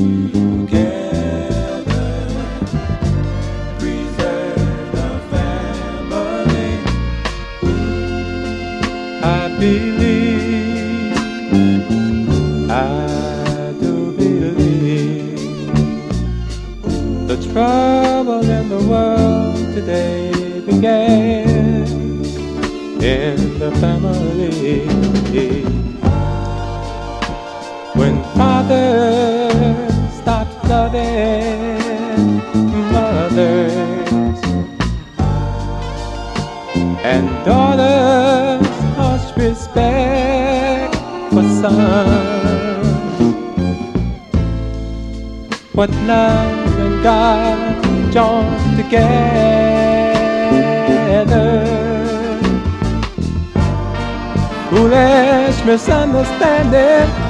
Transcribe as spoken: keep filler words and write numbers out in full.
I believe, I do believe the trouble in the world today began in the family. When fathers stopped loving mothers and daughters lost respect for sons, what love and God joined together, foolish misunderstanding